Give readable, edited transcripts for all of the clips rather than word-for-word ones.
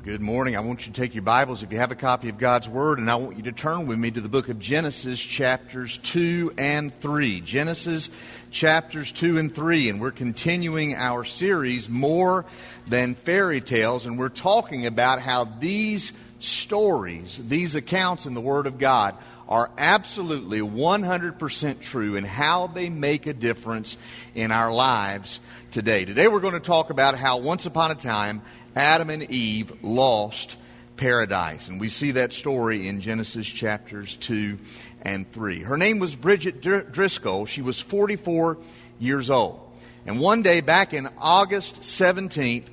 Good morning. I want you to take your Bibles, if you have a copy of God's Word, and I want you to turn with me to the book of Genesis, chapters 2 and 3. Genesis, chapters 2 and 3. And we're continuing our series, More Than Fairy Tales, and we're talking about how these stories, these accounts in the Word of God, are absolutely 100% true and how they make a difference in our lives today. Today we're going to talk about how once upon a time, Adam and Eve lost paradise. And we see that story in Genesis chapters 2 and 3. Her name was Bridget Driscoll. She was 44 years old. And one day back in August 17th,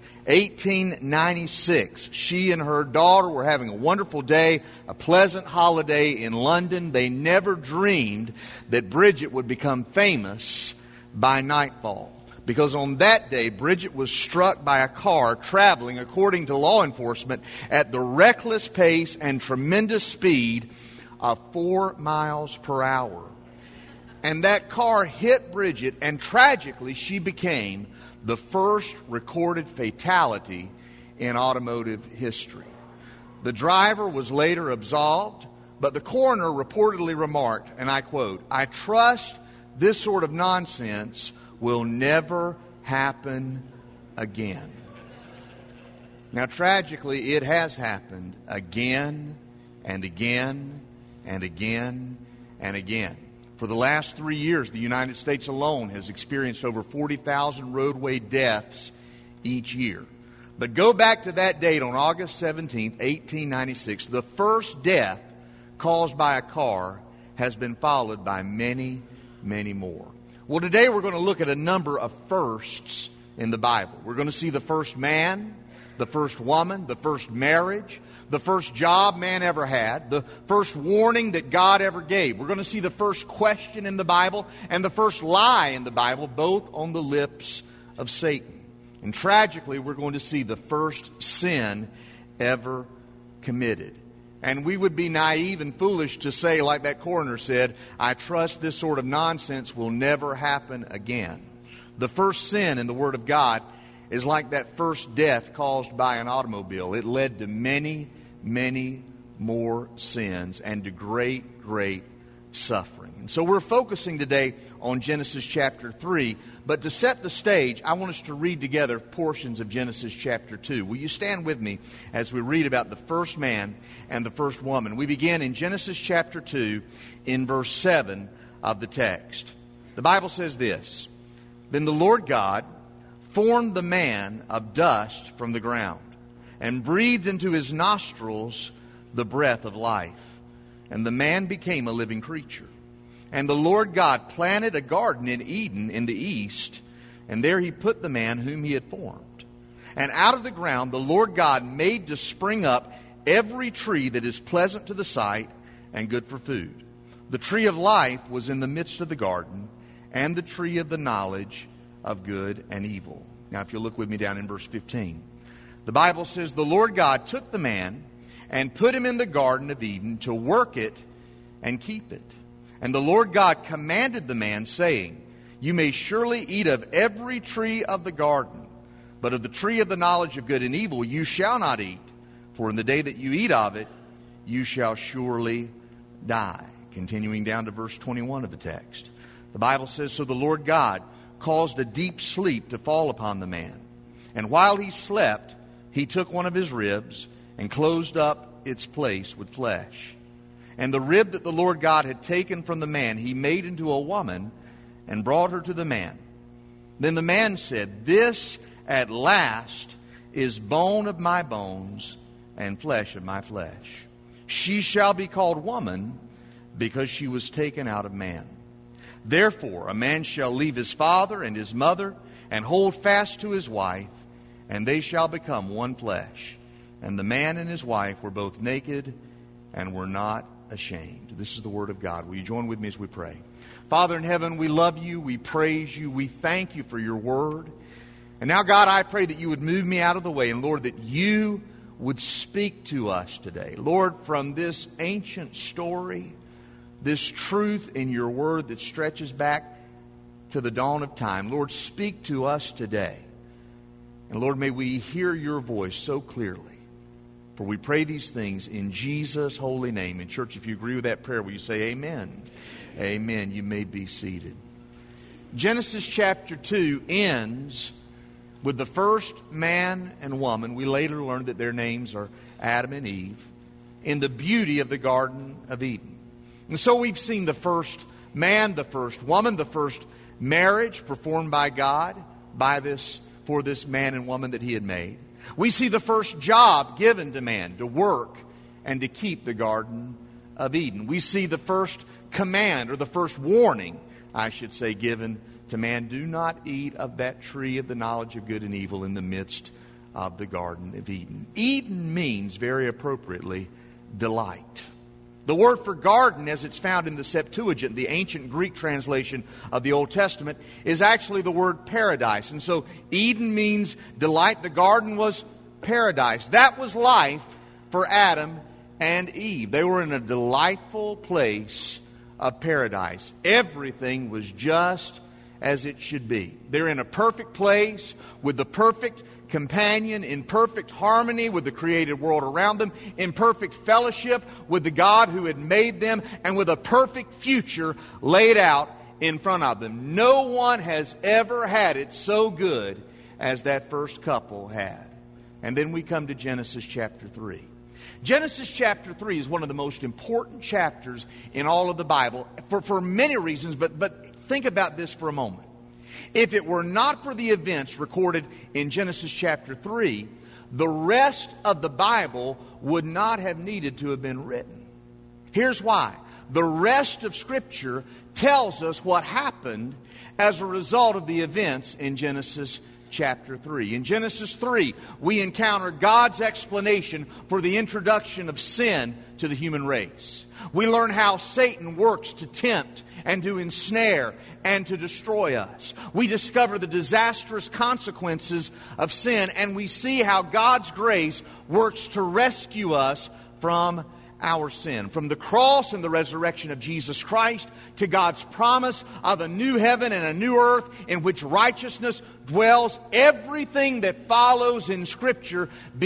1896, she and her daughter were having a wonderful day, a pleasant holiday in London. They never dreamed that Bridget would become famous by nightfall. Because on that day, Bridget was struck by a car traveling, according to law enforcement, at the reckless pace and tremendous speed of 4 miles per hour. And that car hit Bridget, and tragically, she became the first recorded fatality in automotive history. The driver was later absolved, but the coroner reportedly remarked, and I quote, "I trust this sort of nonsense will never happen again." Now, tragically, it has happened again and again and again and again. For the last 3 years, the United States alone has experienced over 40,000 roadway deaths each year. But go back to that date on August 17th, 1896. The first death caused by a car has been followed by many, many more. Well, today we're going to look at a number of firsts in the Bible. We're going to see the first man, the first woman, the first marriage, the first job man ever had, the first warning that God ever gave. We're going to see the first question in the Bible and the first lie in the Bible, both on the lips of Satan. And tragically, we're going to see the first sin ever committed. And we would be naive and foolish to say, like that coroner said, "I trust this sort of nonsense will never happen again." The first sin in the Word of God is like that first death caused by an automobile. It led to many, many more sins and to great, great suffering. And so we're focusing today on Genesis chapter 3. But to set the stage, I want us to read together portions of Genesis chapter 2. Will you stand with me as we read about the first man and the first woman? We begin in Genesis chapter 2 in verse 7 of the text. The Bible says this: "Then the Lord God formed the man of dust from the ground and breathed into his nostrils the breath of life. And the man became a living creature. And the Lord God planted a garden in Eden in the east, and there he put the man whom he had formed. And out of the ground the Lord God made to spring up every tree that is pleasant to the sight and good for food. The tree of life was in the midst of the garden, and the tree of the knowledge of good and evil." Now, if you look with me down in verse 15, the Bible says, "The Lord God took the man and put him in the Garden of Eden to work it and keep it. And the Lord God commanded the man, saying, 'You may surely eat of every tree of the garden, but of the tree of the knowledge of good and evil you shall not eat, for in the day that you eat of it, you shall surely die.'" Continuing down to verse 21 of the text, the Bible says, "So the Lord God caused a deep sleep to fall upon the man. And while he slept, he took one of his ribs and closed up its place with flesh. And the rib that the Lord God had taken from the man, he made into a woman and brought her to the man. Then the man said, 'This at last is bone of my bones and flesh of my flesh. She shall be called woman, because she was taken out of man. Therefore a man shall leave his father and his mother and hold fast to his wife, and they shall become one flesh. And the man and his wife were both naked and were not ashamed.'" This is the word of God. Will you join with me as we pray? Father in heaven, we love you, we praise you, we thank you for your word. And now, God, I pray that you would move me out of the way, and Lord, that you would speak to us today. Lord, from this ancient story, this truth in your word that stretches back to the dawn of time, Lord, speak to us today. And Lord, may we hear your voice so clearly For we pray these things in Jesus' holy name. And church, if you agree with that prayer, will you say amen? Amen. You may be seated. Genesis chapter 2 ends with the first man and woman. We later learned that their names are Adam and Eve, in the beauty of the Garden of Eden. And so we've seen the first man, the first woman, the first marriage performed by God for this man and woman that He had made. We see the first job given to man, to work and to keep the Garden of Eden. We see the first command, or the first warning, I should say, given to man. Do not eat of that tree of the knowledge of good and evil in the midst of the Garden of Eden. Eden means, very appropriately, delight. The word for garden, as it's found in the Septuagint, the ancient Greek translation of the Old Testament, is actually the word paradise. And so Eden means delight. The garden was paradise. That was life for Adam and Eve. They were in a delightful place of paradise. Everything was just as it should be. They're in a perfect place with the perfect companion, in perfect harmony with the created world around them, in perfect fellowship with the God who had made them, and with a perfect future laid out in front of them. No one has ever had it so good as that first couple had. And then we come to Genesis chapter 3. Genesis chapter 3 is one of the most important chapters in all of the Bible for many reasons, but think about this for a moment. If it were not for the events recorded in Genesis chapter 3, the rest of the Bible would not have needed to have been written. Here's why. The rest of Scripture tells us what happened as a result of the events in Genesis chapter 3. In Genesis 3, we encounter God's explanation for the introduction of sin to the human race. We learn how Satan works to tempt and to ensnare and to destroy us. We discover the disastrous consequences of sin, and we see how God's grace works to rescue us from our sin. From the cross and the resurrection of Jesus Christ to God's promise of a new heaven and a new earth in which righteousness dwells, everything that follows in Scripture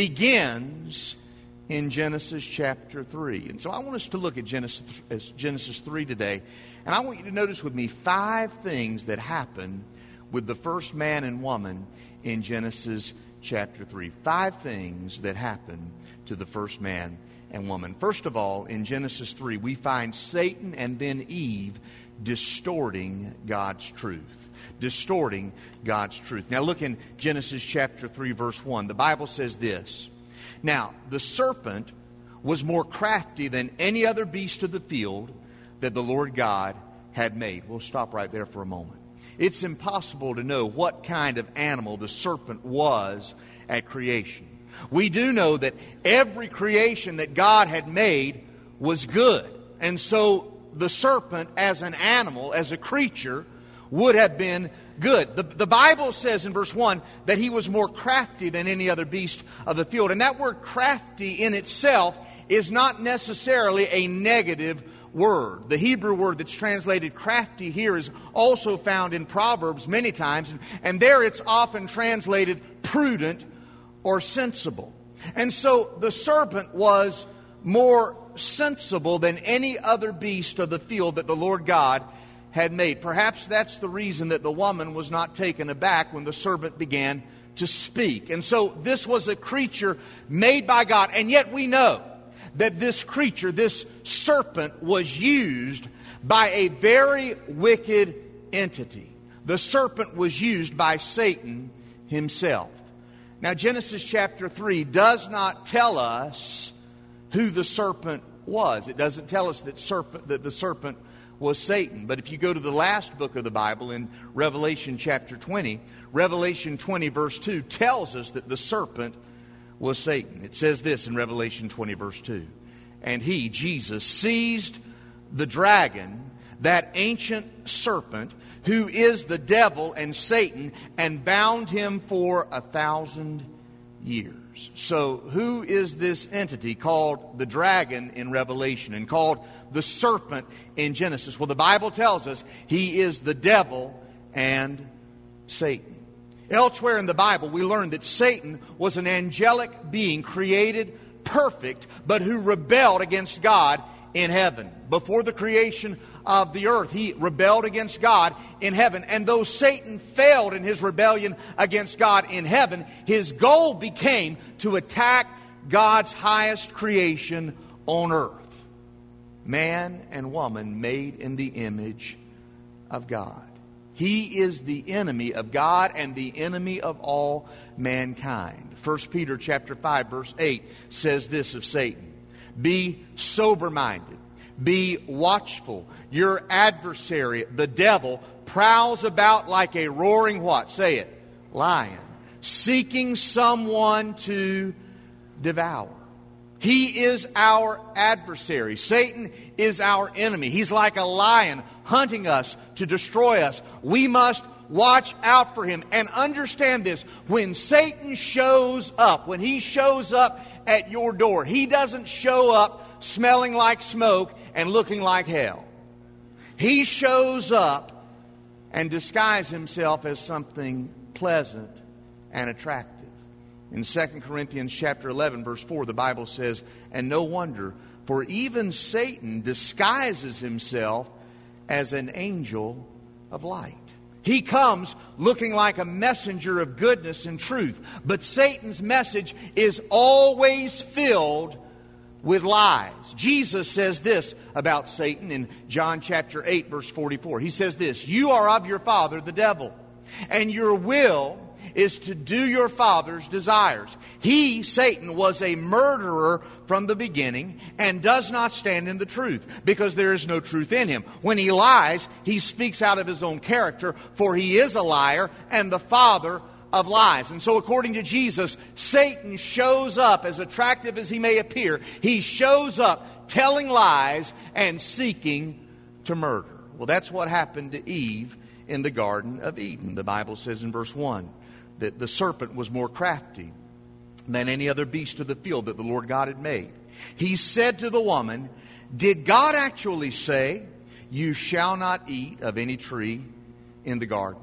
begins in Genesis chapter 3. And so I want us to look at Genesis 3 today. And I want you to notice with me 5 things that happen with the first man and woman in Genesis chapter 3. 5 things that happen to the first man and woman. First of all, in Genesis 3, we find Satan and then Eve distorting God's truth. Distorting God's truth. Now look in Genesis chapter 3, verse 1. The Bible says this. Now, the serpent was more crafty than any other beast of the field that the Lord God had made. We'll stop right there for a moment. It's impossible to know what kind of animal the serpent was at creation. We do know that every creation that God had made was good. And so the serpent as an animal, as a creature, would have been good. The Bible says in verse 1 that he was more crafty than any other beast of the field. And that word crafty in itself is not necessarily a negative word. The Hebrew word that's translated crafty here is also found in Proverbs many times. And there it's often translated prudent or sensible. And so the serpent was more sensible than any other beast of the field that the Lord God had made. Perhaps that's the reason that the woman was not taken aback when the serpent began to speak. And so this was a creature made by God. And yet we know that this creature, this serpent, was used by a very wicked entity. The serpent was used by Satan himself. Now, Genesis chapter 3 does not tell us who the serpent was. It doesn't tell us that the serpent was Satan. But if you go to the last book of the Bible in Revelation chapter 20, Revelation 20 verse 2 tells us that the serpent was Satan. It says this in Revelation 20 verse 2. And he, Jesus, seized the dragon, that ancient serpent, who is the devil and Satan, and bound him for 1,000 years. So who is this entity called the dragon in Revelation and called the serpent in Genesis? Well, the Bible tells us he is the devil and Satan. Elsewhere in the Bible, we learn that Satan was an angelic being created perfect, but who rebelled against God in heaven. Before the creation of the earth, he rebelled against God in heaven. And though Satan failed in his rebellion against God in heaven, his goal became to attack God's highest creation on earth. Man and woman made in the image of God. He is the enemy of God and the enemy of all mankind. 1 Peter chapter 5 verse 8 says this of Satan: be sober-minded, be watchful. Your adversary, the devil, prowls about like a roaring what? Say it. Lion. Seeking someone to devour. He is our adversary. Satan is our enemy. He's like a lion hunting us to destroy us. We must watch out for him and understand this. When Satan shows up, when he shows up at your door, he doesn't show up smelling like smoke and looking like hell. He shows up and disguises himself as something pleasant and attractive. In 2 Corinthians chapter 11, verse 4, the Bible says, and no wonder, for even Satan disguises himself as an angel of light. He comes looking like a messenger of goodness and truth. But Satan's message is always filled with lies. Jesus says this about Satan in John chapter 8, verse 44. He says this: you are of your father, the devil, and your will is to do your father's desires. He, Satan, was a murderer from the beginning and does not stand in the truth, because there is no truth in him. When he lies, he speaks out of his own character, for he is a liar and the father of lies. And so according to Jesus, Satan shows up, as attractive as he may appear, he shows up telling lies and seeking to murder. Well, that's what happened to Eve in the Garden of Eden. The Bible says in verse 1 that the serpent was more crafty than any other beast of the field that the Lord God had made. He said to the woman, did God actually say, you shall not eat of any tree in the garden?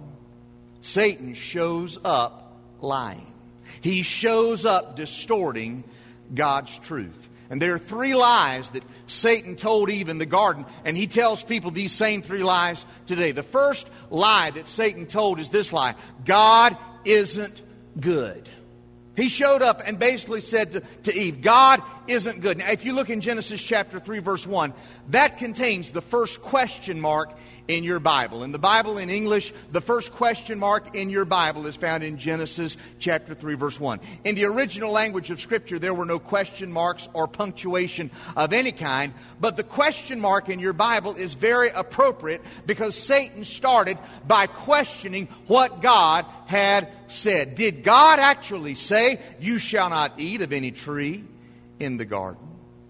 Satan shows up lying. He shows up distorting God's truth. And there are three lies that Satan told Eve in the garden, and he tells people these same three lies today. The first lie that Satan told is this lie: God isn't good. He showed up and basically said to Eve, God isn't good. Now, if you look in Genesis chapter 3, verse 1, that contains the first question mark in your Bible. In the Bible in English, the first question mark in your Bible is found in Genesis chapter 3, verse 1. In the original language of Scripture, there were no question marks or punctuation of any kind, but the question mark in your Bible is very appropriate because Satan started by questioning what God had said. Did God actually say, you shall not eat of any tree in the garden?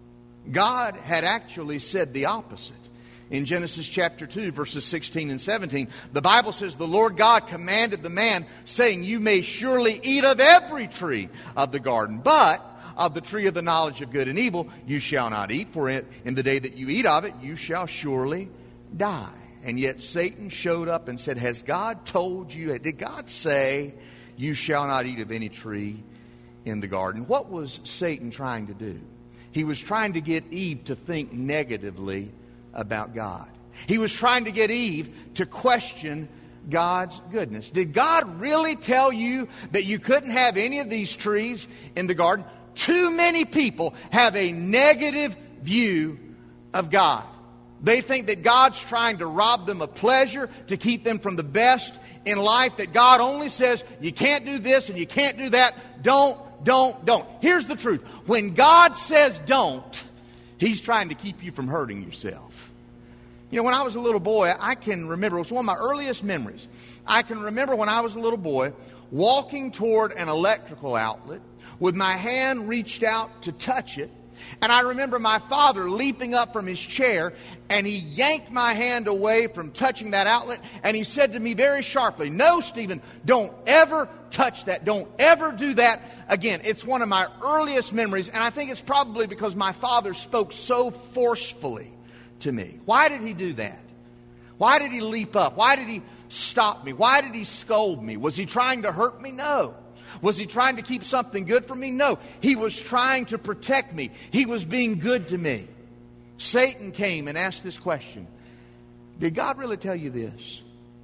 God had actually said the opposite. In Genesis chapter 2, verses 16 and 17, the Bible says, the Lord God commanded the man, saying, you may surely eat of every tree of the garden, but of the tree of the knowledge of good and evil you shall not eat, for in the day that you eat of it you shall surely die. And yet Satan showed up and said, has God told you, did God say you shall not eat of any tree in the garden? What was Satan trying to do? He was trying to get Eve to think negatively about God. He was trying to get Eve to question God's goodness. Did God really tell you that you couldn't have any of these trees in the garden? Too many people have a negative view of God. They think that God's trying to rob them of pleasure, to keep them from the best in life, that God only says, you can't do this and you can't do that. Don't. Here's the truth. When God says don't, He's trying to keep you from hurting yourself. You know, when I was a little boy, I can remember, it was one of my earliest memories. I can remember when I was a little boy walking toward an electrical outlet with my hand reached out to touch it. And I remember my father leaping up from his chair, and he yanked my hand away from touching that outlet, and he said to me very sharply, no, Stephen, don't ever touch that. Don't ever do that again. It's one of my earliest memories, and I think it's probably because my father spoke so forcefully to me. Why did he do that? Why did he leap up? Why did he stop me? Why did he scold me? Was he trying to hurt me? No. Was he trying to keep something good from me? No. He was trying to protect me. He was being good to me. Satan came and asked this question. Did God really tell you this?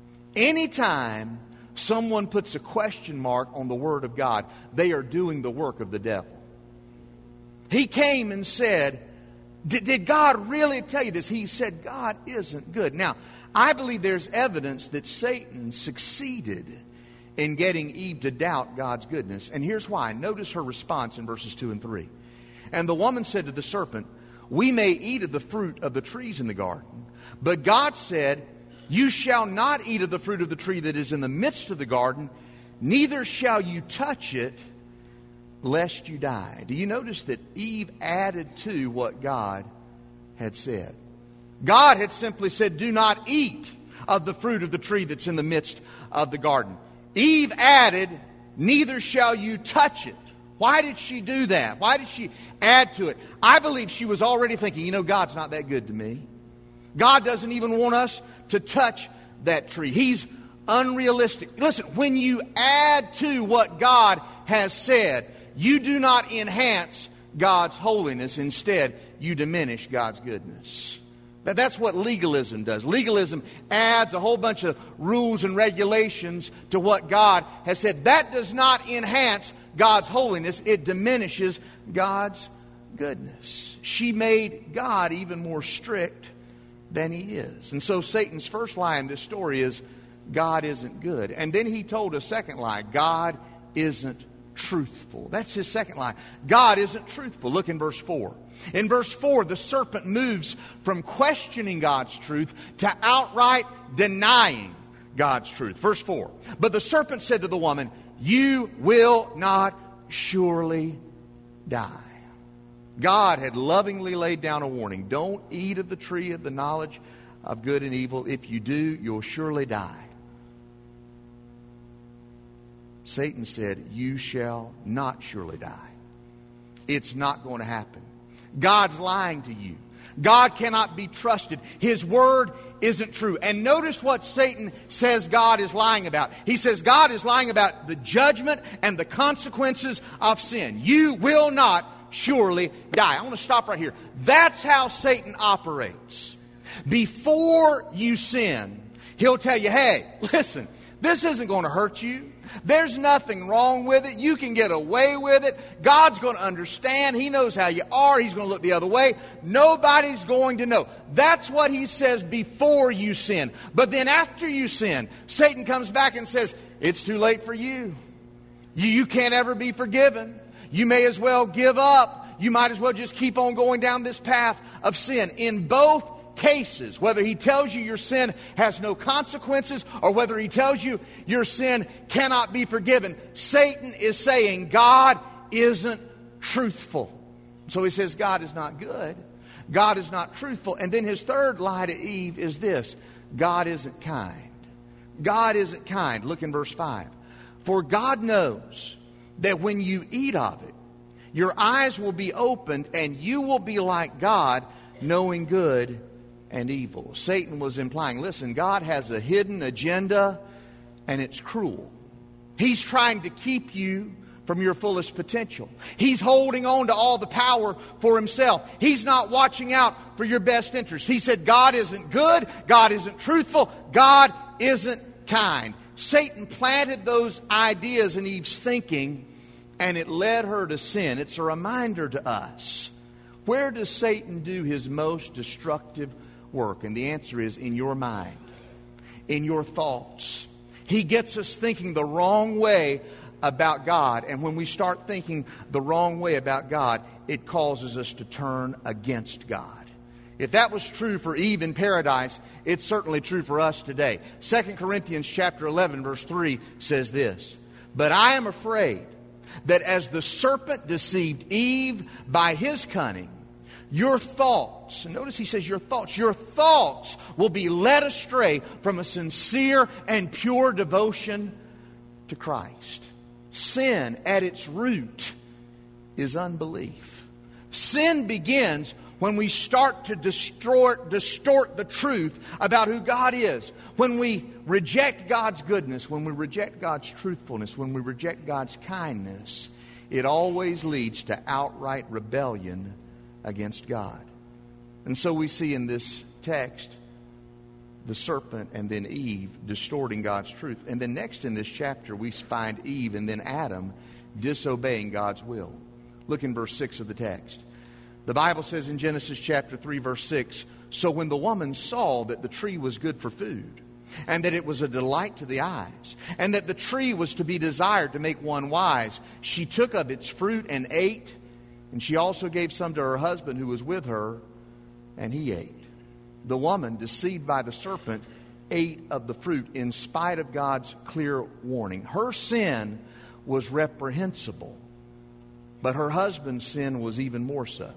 Anytime someone puts a question mark on the Word of God, they are doing the work of the devil. He came and said, did God really tell you this? He said, God isn't good. Now, I believe there's evidence that Satan succeeded in getting Eve to doubt God's goodness. And here's why. Notice her response in verses 2 and 3. And the woman said to the serpent, we may eat of the fruit of the trees in the garden. But God said, you shall not eat of the fruit of the tree that is in the midst of the garden, neither shall you touch it, lest you die. Do you notice that Eve added to what God had said? God had simply said, do not eat of the fruit of the tree that's in the midst of the garden. Eve added, neither shall you touch it. Why did she do that? Why did she add to it? I believe she was already thinking, God's not that good to me. God doesn't even want us to touch that tree. He's unrealistic. Listen, when you add to what God has said, you do not enhance God's holiness. Instead, you diminish God's goodness. That's what legalism does. Legalism adds a whole bunch of rules and regulations to what God has said. That does not enhance God's holiness. It diminishes God's goodness. She made God even more strict than He is. And so Satan's first lie in this story is, God isn't good. And then he told a second lie, God isn't truthful. That's his second lie. God isn't truthful. Look in verse 4. In verse 4, the serpent moves from questioning God's truth to outright denying God's truth. Verse 4. But the serpent said to the woman, you will not surely die. God had lovingly laid down a warning. Don't eat of the tree of the knowledge of good and evil. If you do, you'll surely die. Satan said, you shall not surely die. It's not going to happen. God's lying to you. God cannot be trusted. His word isn't true. And notice what Satan says God is lying about. He says God is lying about the judgment and the consequences of sin. You will not surely die. I want to stop right here. That's how Satan operates. Before you sin, he'll tell you, hey, listen, this isn't going to hurt you. There's nothing wrong with it. You can get away with it. God's going to understand. He knows how you are. He's going to look the other way. Nobody's going to know. That's what he says before you sin. But then after you sin, Satan comes back and says, it's too late for you. You can't ever be forgiven. You may as well give up. You might as well just keep on going down this path of sin. In both cases, whether he tells you your sin has no consequences or whether he tells you your sin cannot be forgiven, Satan is saying God isn't truthful. So he says God is not good. God is not truthful. And then his third lie to Eve is this: God isn't kind. God isn't kind. Look in verse 5. For God knows that when you eat of it, your eyes will be opened and you will be like God, knowing good and evil. Satan was implying, listen, God has a hidden agenda and it's cruel. He's trying to keep you from your fullest potential. He's holding on to all the power for himself. He's not watching out for your best interest. He said God isn't good, God isn't truthful, God isn't kind. Satan planted those ideas in Eve's thinking and it led her to sin. It's a reminder to us. Where does Satan do his most destructive work? And the answer is in your mind, in your thoughts. He gets us thinking the wrong way about God. And when we start thinking the wrong way about God, it causes us to turn against God. If that was true for Eve in paradise, it's certainly true for us today. 2 Corinthians chapter 11, verse 3 says this: But I am afraid that as the serpent deceived Eve by his cunning, your thoughts, and notice he says your thoughts will be led astray from a sincere and pure devotion to Christ. Sin at its root is unbelief. Sin begins when we start to distort the truth about who God is. When we reject God's goodness, when we reject God's truthfulness, when we reject God's kindness, it always leads to outright rebellion against God. And so we see in this text the serpent and then Eve distorting God's truth. And then next in this chapter we find Eve and then Adam disobeying God's will. Look in verse 6 of the text. The Bible says in Genesis chapter 3 verse 6, "So when the woman saw that the tree was good for food, and that it was a delight to the eyes, and that the tree was to be desired to make one wise, she took of its fruit and ate, and she also gave some to her husband who was with her, and he ate." The woman, deceived by the serpent, ate of the fruit in spite of God's clear warning. Her sin was reprehensible, but her husband's sin was even more so.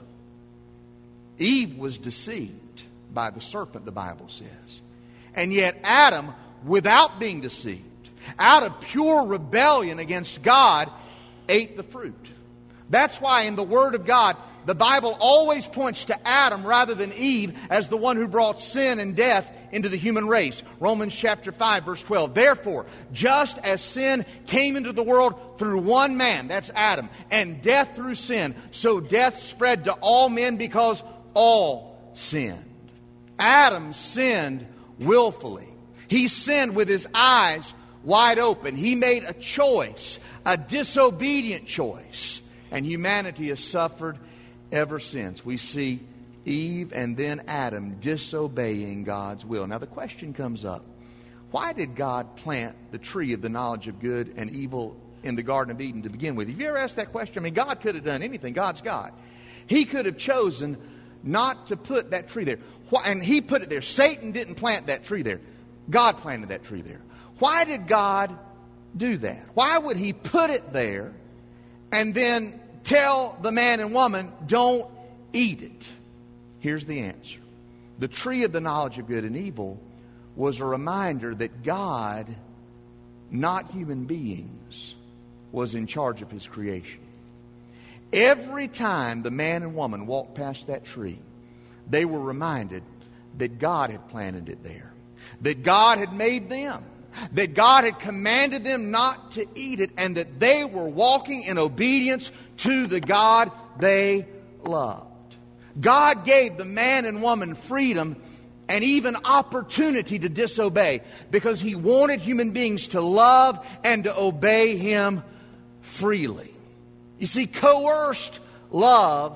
Eve was deceived by the serpent, the Bible says. And yet Adam, without being deceived, out of pure rebellion against God, ate the fruit. That's why in the Word of God, the Bible always points to Adam rather than Eve as the one who brought sin and death into the human race. Romans chapter 5 verse 12. "Therefore, just as sin came into the world through one man," that's Adam, "and death through sin, so death spread to all men because all sinned." Adam sinned willfully. He sinned with his eyes wide open. He made a choice, a disobedient choice. And humanity has suffered ever since. We see Eve and then Adam disobeying God's will. Now the question comes up, why did God plant the tree of the knowledge of good and evil in the Garden of Eden to begin with? Have you ever asked that question? I mean, God could have done anything. God's God. He could have chosen not to put that tree there. And He put it there. Satan didn't plant that tree there. God planted that tree there. Why did God do that? Why would He put it there and then tell the man and woman, don't eat it? Here's the answer. The tree of the knowledge of good and evil was a reminder that God, not human beings, was in charge of His creation. Every time the man and woman walked past that tree, they were reminded that God had planted it there, that God had made them, that God had commanded them not to eat it, and that they were walking in obedience to the God they loved. God gave the man and woman freedom and even opportunity to disobey because He wanted human beings to love and to obey Him freely. You see, coerced love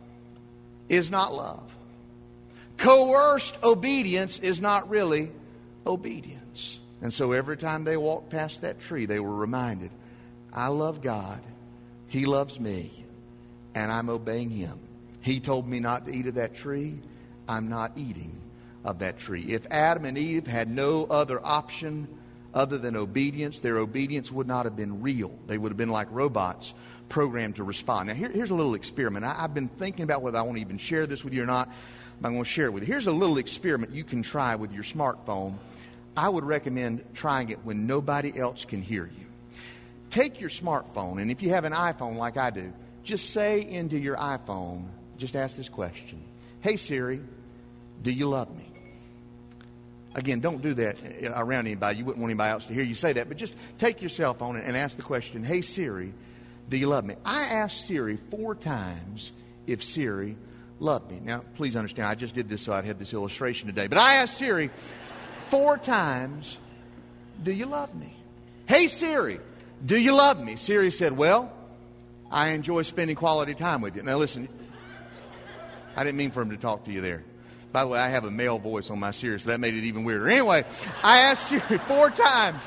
is not love. Coerced obedience is not really obedience. And so every time they walked past that tree, they were reminded, I love God, He loves me, and I'm obeying Him. He told me not to eat of that tree, I'm not eating of that tree. If Adam and Eve had no other option other than obedience, their obedience would not have been real. They would have been like robots programmed to respond. Now here's a little experiment. I've been thinking about whether I want to even share this with you or not, but I'm going to share it with you. Here's a little experiment you can try with your smartphone. I would recommend trying it when nobody else can hear you. Take your smartphone, and if you have an iPhone like I do, just say into your iPhone, just ask this question. Hey Siri, do you love me? Again, don't do that around anybody. You wouldn't want anybody else to hear you say that, but just take your cell phone and ask the question, hey Siri, do you love me? I asked Siri 4 times if Siri loved me. Now, please understand, I just did this so I'd have this illustration today. But I asked Siri 4 times, do you love me? Hey Siri, do you love me? Siri said, well, I enjoy spending quality time with you. Now listen, I didn't mean for him to talk to you there. By the way, I have a male voice on my Siri, so that made it even weirder. Anyway, I asked Siri 4 times,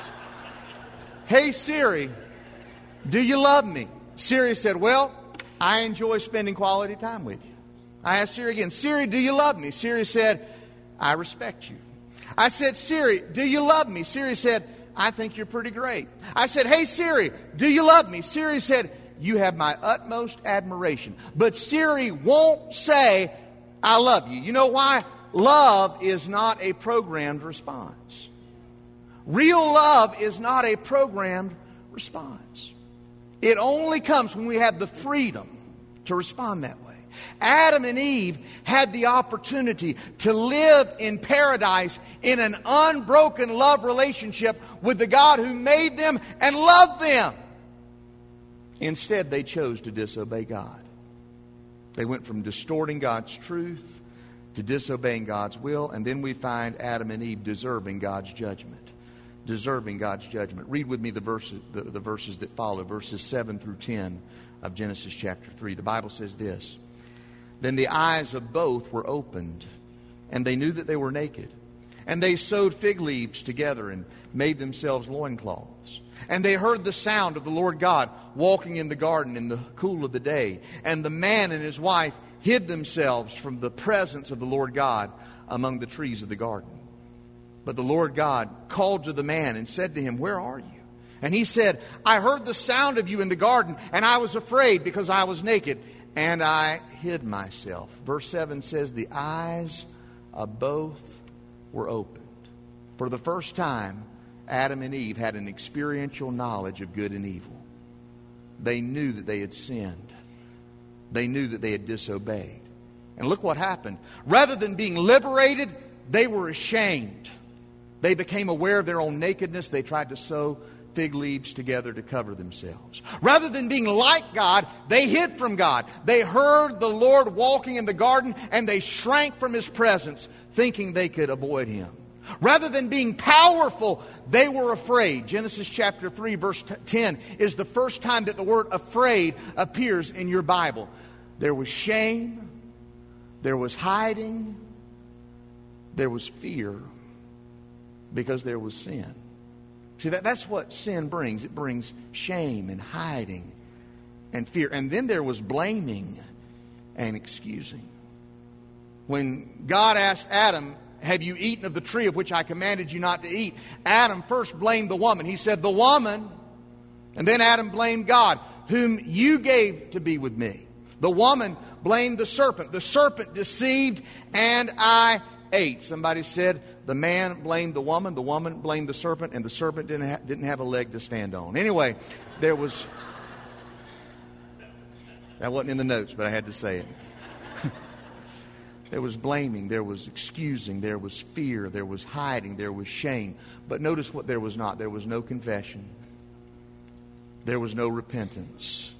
hey Siri, do you love me? Siri said, well, I enjoy spending quality time with you. I asked Siri again, Siri, do you love me? Siri said, I respect you. I said, Siri, do you love me? Siri said, I think you're pretty great. I said, hey Siri, do you love me? Siri said, you have my utmost admiration. But Siri won't say, I love you. You know why? Love is not a programmed response. Real love is not a programmed response. It only comes when we have the freedom to respond that way. Adam and Eve had the opportunity to live in paradise in an unbroken love relationship with the God who made them and loved them. Instead, they chose to disobey God. They went from distorting God's truth to disobeying God's will, and then we find Adam and Eve deserving God's judgment. Deserving God's judgment. Read with me the verses that follow, verses 7 through 10 of Genesis chapter 3. The Bible says this: Then the eyes of both were opened, and they knew that they were naked. And they sewed fig leaves together and made themselves loincloths. And they heard the sound of the Lord God walking in the garden in the cool of the day. And the man and his wife hid themselves from the presence of the Lord God among the trees of the garden. But the Lord God called to the man and said to him, Where are you? And he said, I heard the sound of you in the garden, and I was afraid because I was naked, and I hid myself. Verse 7 says, The eyes of both were opened. For the first time, Adam and Eve had an experiential knowledge of good and evil. They knew that they had sinned. They knew that they had disobeyed. And look what happened. Rather than being liberated, they were ashamed. They became aware of their own nakedness. They tried to sew fig leaves together to cover themselves. Rather than being like God, they hid from God. They heard the Lord walking in the garden, and they shrank from His presence, thinking they could avoid Him. Rather than being powerful, they were afraid. Genesis chapter 3 verse 10 is the first time that the word afraid appears in your Bible. There was shame, there was hiding, there was fear, because there was sin. See, that's what sin brings. It brings shame and hiding and fear. And then there was blaming and excusing. When God asked Adam, Have you eaten of the tree of which I commanded you not to eat? Adam first blamed the woman. He said, The woman. And then Adam blamed God, whom you gave to be with me. The woman blamed the serpent. The serpent deceived, and I ate. Somebody said the man blamed the woman blamed the serpent, and the serpent didn't have a leg to stand on. Anyway, that wasn't in the notes, but I had to say it. There was blaming, there was excusing, there was fear, there was hiding, there was shame. But notice what there was not. There was no confession. There was no repentance.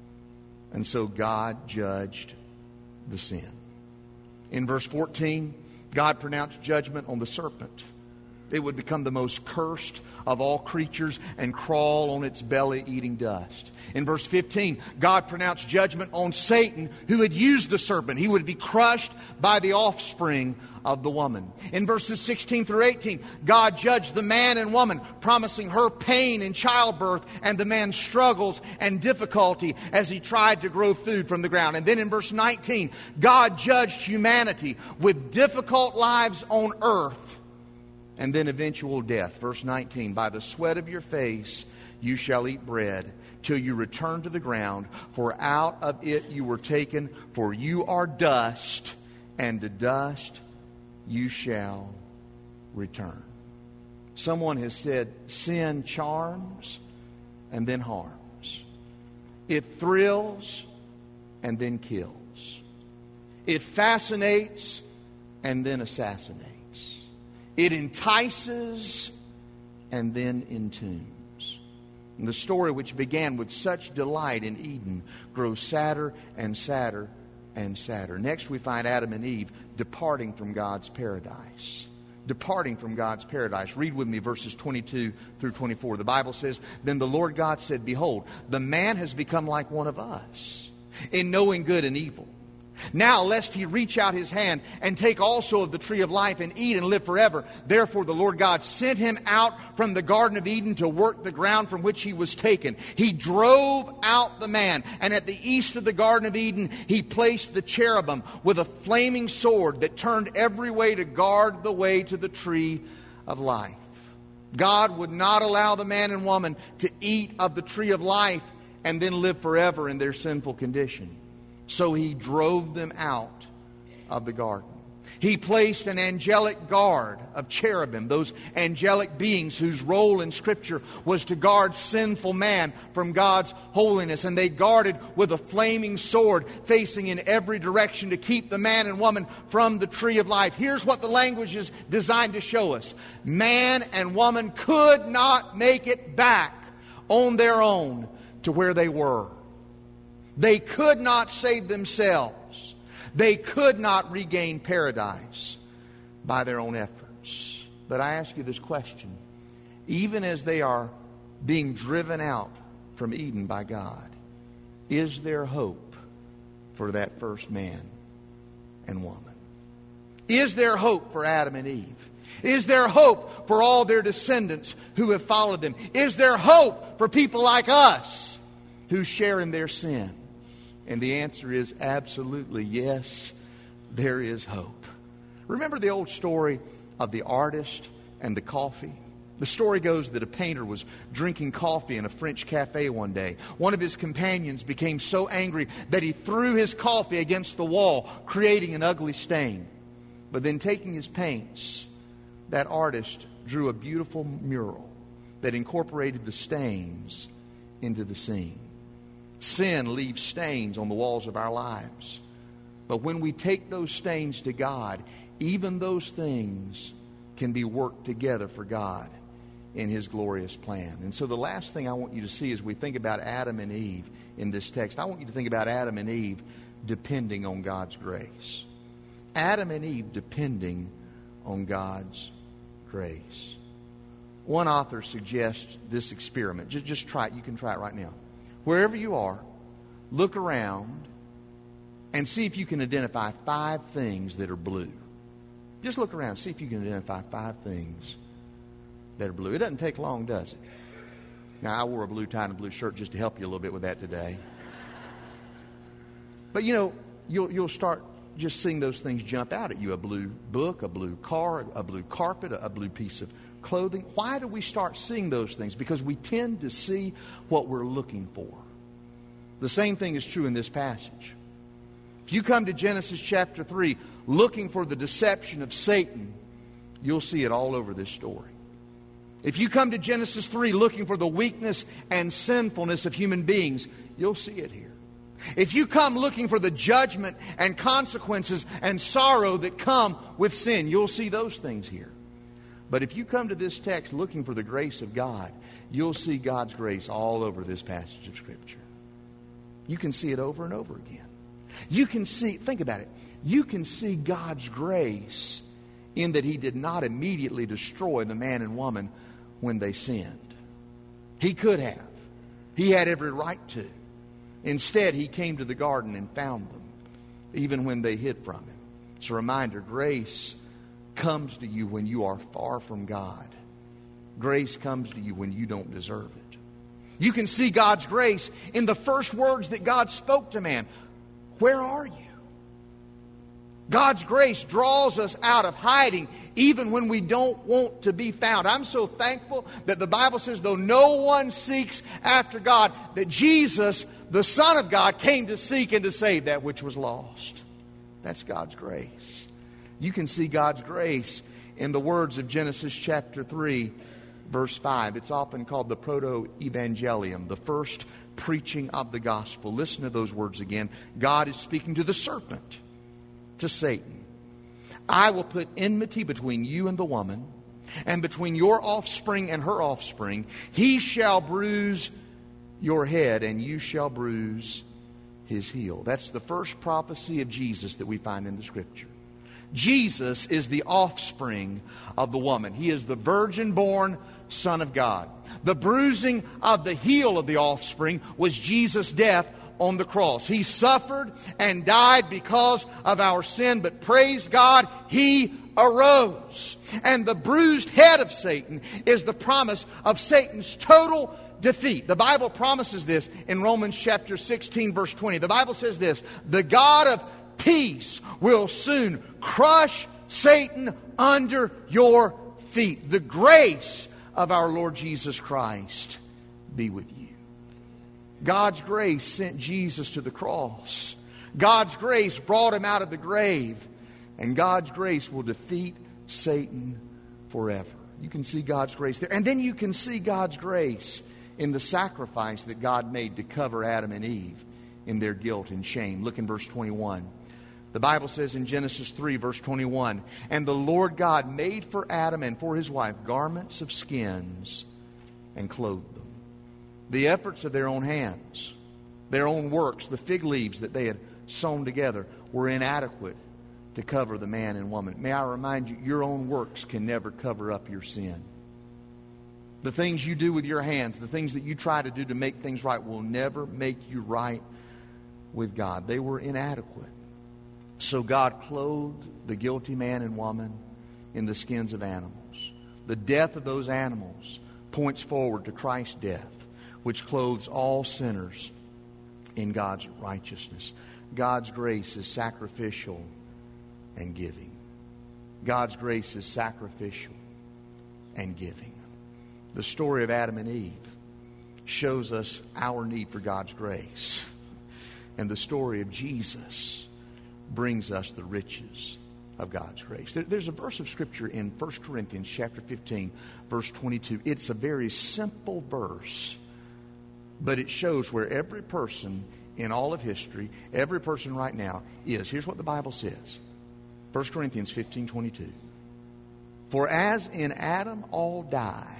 And so God judged the sin. In verse 14, God pronounced judgment on the serpent. It would become the most cursed of all creatures and crawl on its belly eating dust. In verse 15, God pronounced judgment on Satan, who had used the serpent. He would be crushed by the offspring of the woman. In verses 16 through 18, God judged the man and woman, promising her pain in childbirth and the man's struggles and difficulty as he tried to grow food from the ground. And then in verse 19, God judged humanity with difficult lives on earth and then eventual death. Verse 19, By the sweat of your face you shall eat bread till you return to the ground, for out of it you were taken, for you are dust, and to dust you shall return. Someone has said sin charms and then harms. It thrills and then kills. It fascinates and then assassinates. It entices and then entombs. And the story which began with such delight in Eden grows sadder and sadder and sadder. Next we find Adam and Eve departing from God's paradise. Departing from God's paradise. Read with me verses 22 through 24. The Bible says, Then the Lord God said, Behold, the man has become like one of us in knowing good and evil. Now, lest he reach out his hand and take also of the tree of life and eat and live forever. Therefore, the Lord God sent him out from the Garden of Eden to work the ground from which he was taken. He drove out the man, and at the east of the Garden of Eden, he placed the cherubim with a flaming sword that turned every way to guard the way to the tree of life. God would not allow the man and woman to eat of the tree of life and then live forever in their sinful condition. So he drove them out of the garden. He placed an angelic guard of cherubim, those angelic beings whose role in Scripture was to guard sinful man from God's holiness. And they guarded with a flaming sword facing in every direction to keep the man and woman from the tree of life. Here's what the language is designed to show us. Man and woman could not make it back on their own to where they were. They could not save themselves. They could not regain paradise by their own efforts. But I ask you this question. Even as they are being driven out from Eden by God, is there hope for that first man and woman? Is there hope for Adam and Eve? Is there hope for all their descendants who have followed them? Is there hope for people like us who share in their sin? And the answer is absolutely yes, there is hope. Remember the old story of the artist and the coffee? The story goes that a painter was drinking coffee in a French cafe one day. One of his companions became so angry that he threw his coffee against the wall, creating an ugly stain. But then taking his paints, that artist drew a beautiful mural that incorporated the stains into the scene. Sin leaves stains on the walls of our lives. But when we take those stains to God, even those things can be worked together for God in His glorious plan. And so the last thing I want you to see as we think about Adam and Eve in this text, I want you to think about Adam and Eve depending on God's grace. Adam and Eve depending on God's grace. One author suggests this experiment. Just try it. You can try it right now. Wherever you are, look around and see if you can identify 5 things that are blue. Just look around, see if you can identify 5 things that are blue. It doesn't take long, does it? Now, I wore a blue tie and a blue shirt just to help you a little bit with that today. But you know, you'll start just seeing those things jump out at you. A blue book, a blue car, a blue carpet, a blue piece of clothing. Why do we start seeing those things? Because we tend to see what we're looking for. The same thing is true in this passage. If you come to Genesis chapter 3 looking for the deception of Satan, you'll see it all over this story. If you come to Genesis 3 looking for the weakness and sinfulness of human beings, you'll see it here. If you come looking for the judgment and consequences and sorrow that come with sin, you'll see those things here. But if you come to this text looking for the grace of God, you'll see God's grace all over this passage of Scripture. You can see it over and over again. You can see, think about it, you can see God's grace in that He did not immediately destroy the man and woman when they sinned. He could have. He had every right to. Instead, He came to the garden and found them, even when they hid from Him. It's a reminder, grace comes to you when you are far from God. Grace comes to you when you don't deserve it. You can see God's grace in the first words that God spoke to man. Where are you? God's grace draws us out of hiding even when we don't want to be found. I'm so thankful that the Bible says, though no one seeks after God, that Jesus, the Son of God, came to seek and to save that which was lost. That's God's grace. You can see God's grace in the words of Genesis chapter 3, verse 5. It's often called the proto-evangelium, the first preaching of the gospel. Listen to those words again. God is speaking to the serpent, to Satan. I will put enmity between you and the woman, and between your offspring and her offspring. He shall bruise your head, and you shall bruise his heel. That's the first prophecy of Jesus that we find in the Scripture. Jesus is the offspring of the woman. He is the virgin-born Son of God. The bruising of the heel of the offspring was Jesus' death on the cross. He suffered and died because of our sin, but praise God, He arose. And the bruised head of Satan is the promise of Satan's total defeat. The Bible promises this in Romans chapter 16, verse 20. The Bible says this, the God of peace will soon crush Satan under your feet. The grace of our Lord Jesus Christ be with you. God's grace sent Jesus to the cross. God's grace brought Him out of the grave. And God's grace will defeat Satan forever. You can see God's grace there. And then you can see God's grace in the sacrifice that God made to cover Adam and Eve in their guilt and shame. Look in verse 21. The Bible says in Genesis 3, verse 21, "And the Lord God made for Adam and for his wife garments of skins and clothed them." The efforts of their own hands, their own works, the fig leaves that they had sewn together, were inadequate to cover the man and woman. May I remind you, your own works can never cover up your sin. The things you do with your hands, the things that you try to do to make things right, will never make you right with God. They were inadequate. So God clothed the guilty man and woman in the skins of animals. The death of those animals points forward to Christ's death, which clothes all sinners in God's righteousness. God's grace is sacrificial and giving. God's grace is sacrificial and giving. The story of Adam and Eve shows us our need for God's grace. And the story of Jesus brings us the riches of God's grace. There's a verse of Scripture in 1 Corinthians chapter 15, verse 22. It's a very simple verse, but it shows where every person in all of history, every person right now is. Here's what the Bible says. 1 Corinthians 15, 22. "For as in Adam all die,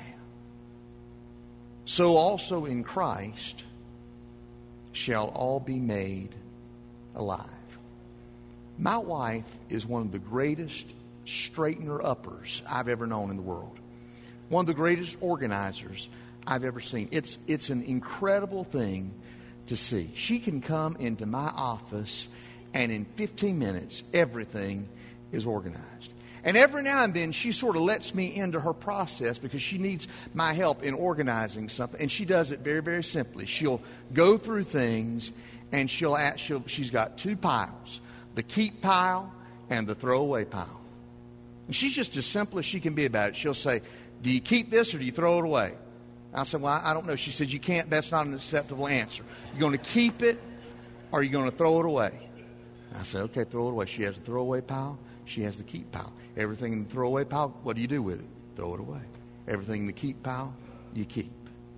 so also in Christ shall all be made alive." My wife is one of the greatest straightener-uppers I've ever known in the world. One of the greatest organizers I've ever seen. It's an incredible thing to see. She can come into my office, and in 15 minutes, everything is organized. And every now and then, she sort of lets me into her process because she needs my help in organizing something. And she does it very, very simply. She'll go through things, and she's got two piles: the keep pile and the throwaway pile. And she's just as simple as she can be about it. She'll say, "Do you keep this or do you throw it away?" I said, "Well, I don't know." She said, "You can't. That's not an acceptable answer. You're going to keep it or you're going to throw it away." I said, "Okay, throw it away." She has the throwaway pile. She has the keep pile. Everything in the throwaway pile, what do you do with it? Throw it away. Everything in the keep pile, you keep.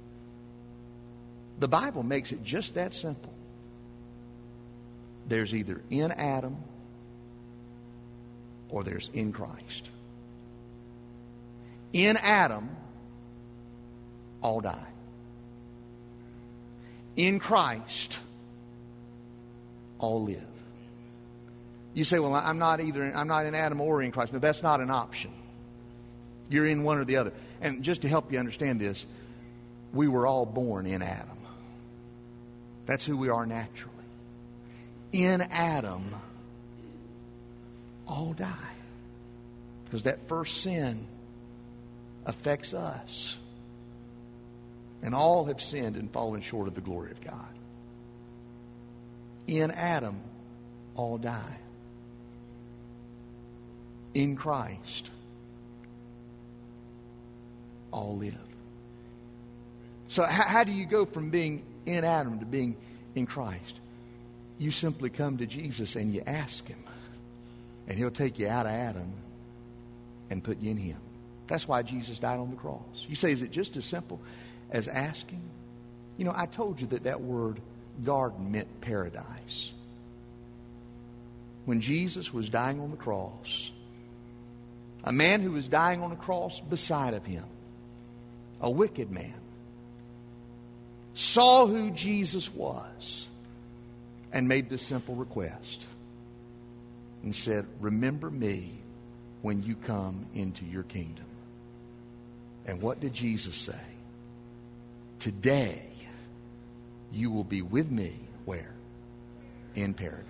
The Bible makes it just that simple. There's either in Adam or there's in Christ. In Adam, all die. In Christ, all live. You say, "Well, I'm not in Adam or in Christ." No, that's not an option. You're in one or the other. And just to help you understand this, we were all born in Adam. That's who we are naturally. In Adam, all die. Because that first sin affects us. And all have sinned and fallen short of the glory of God. In Adam, all die. In Christ, all live. So how do you go from being in Adam to being in Christ? You simply come to Jesus and you ask Him. And He'll take you out of Adam and put you in Him. That's why Jesus died on the cross. You say, is it just as simple as asking? You know, I told you that word garden meant paradise. When Jesus was dying on the cross, a man who was dying on a cross beside of Him, a wicked man, saw who Jesus was and made this simple request and said, "Remember me when you come into your kingdom." And what did Jesus say? "Today you will be with me," where? In paradise.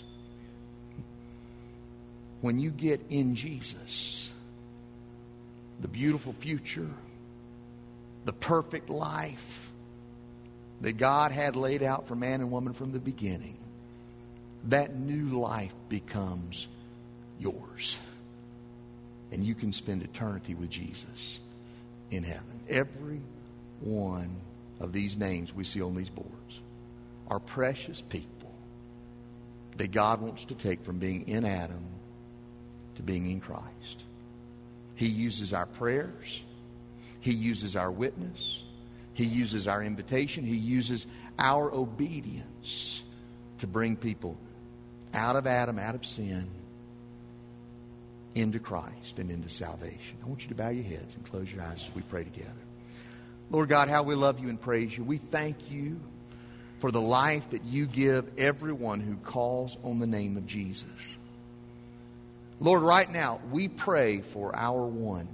When you get in Jesus, the beautiful future, the perfect life that God had laid out for man and woman from the beginning, that new life becomes yours. And you can spend eternity with Jesus in heaven. Every one of these names we see on these boards are precious people that God wants to take from being in Adam to being in Christ. He uses our prayers. He uses our witness. He uses our invitation. He uses our obedience to bring people out of Adam, out of sin, into Christ and into salvation. I want you to bow your heads and close your eyes as we pray together. Lord God, how we love you and praise you. We thank you for the life that you give everyone who calls on the name of Jesus. Lord, right now, we pray for our one.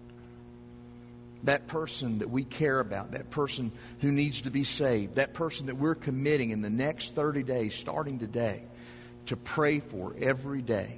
That person that we care about, that person who needs to be saved, that person that we're committing in the next 30 days, starting today, to pray for every day.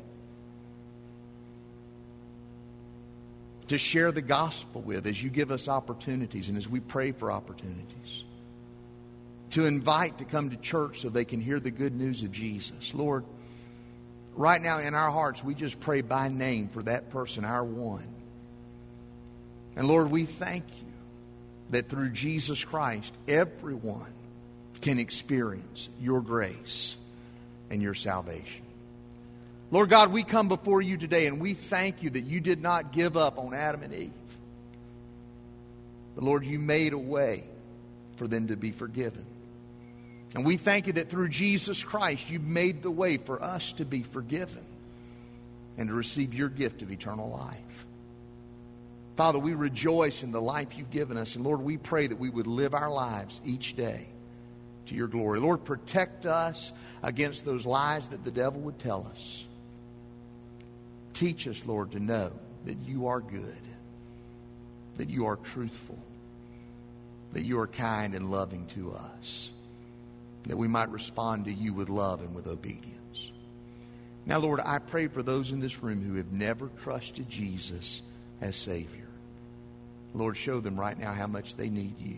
To share the gospel with as you give us opportunities and as we pray for opportunities. To invite to come to church so they can hear the good news of Jesus. Lord, right now in our hearts, we just pray by name for that person, our one. And Lord, we thank you that through Jesus Christ, everyone can experience your grace and your salvation. Lord God, we come before you today and we thank you that you did not give up on Adam and Eve. But Lord, you made a way for them to be forgiven. And we thank you that through Jesus Christ, you made the way for us to be forgiven and to receive your gift of eternal life. Father, we rejoice in the life you've given us. And Lord, we pray that we would live our lives each day to your glory. Lord, protect us against those lies that the devil would tell us. Teach us, Lord, to know that you are good, that you are truthful, that you are kind and loving to us, that we might respond to you with love and with obedience. Now, Lord, I pray for those in this room who have never trusted Jesus as Savior. Lord, show them right now how much they need you.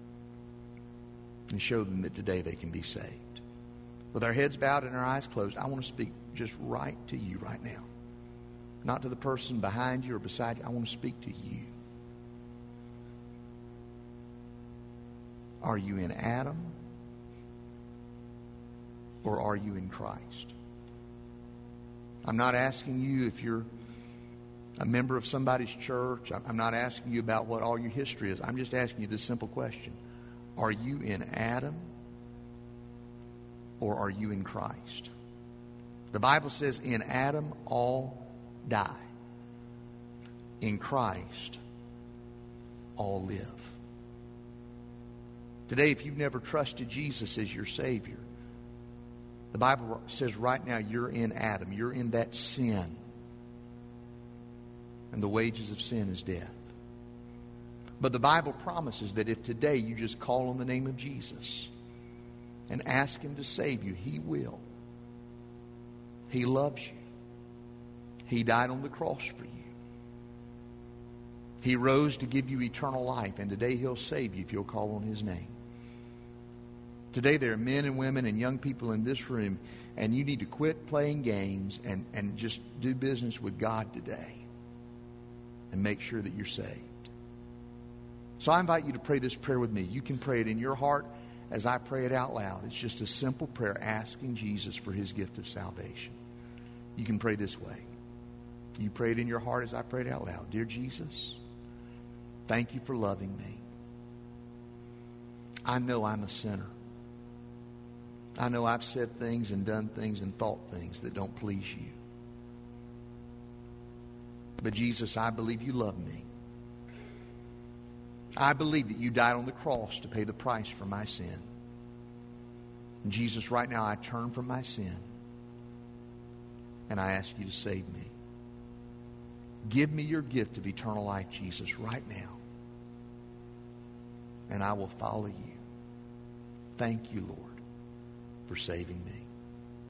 And show them that today they can be saved. With our heads bowed and our eyes closed, I want to speak just right to you right now. Not to the person behind you or beside you. I want to speak to you. Are you in Adam? Or are you in Christ? I'm not asking you if you're a member of somebody's church. I'm not asking you about what all your history is. I'm just asking you this simple question. Are you in Adam or are you in Christ? The Bible says in Adam all die. In Christ all live. Today, if you've never trusted Jesus as your Savior, the Bible says right now you're in Adam. You're in that sin. And the wages of sin is death. But the Bible promises that if today you just call on the name of Jesus and ask Him to save you, He will. He loves you. He died on the cross for you. He rose to give you eternal life, and today He'll save you if you'll call on His name. Today there are men and women and young people in this room, and you need to quit playing games and just do business with God today and make sure that you're saved. So I invite you to pray this prayer with me. You can pray it in your heart as I pray it out loud. It's just a simple prayer asking Jesus for His gift of salvation. You can pray this way. You pray it in your heart as I pray it out loud. Dear Jesus, thank you for loving me. I know I'm a sinner. I know I've said things and done things and thought things that don't please you. But Jesus, I believe you love me. I believe that you died on the cross to pay the price for my sin. And Jesus, right now I turn from my sin and I ask you to save me. Give me your gift of eternal life, Jesus, right now. And I will follow you. Thank you, Lord, for saving me.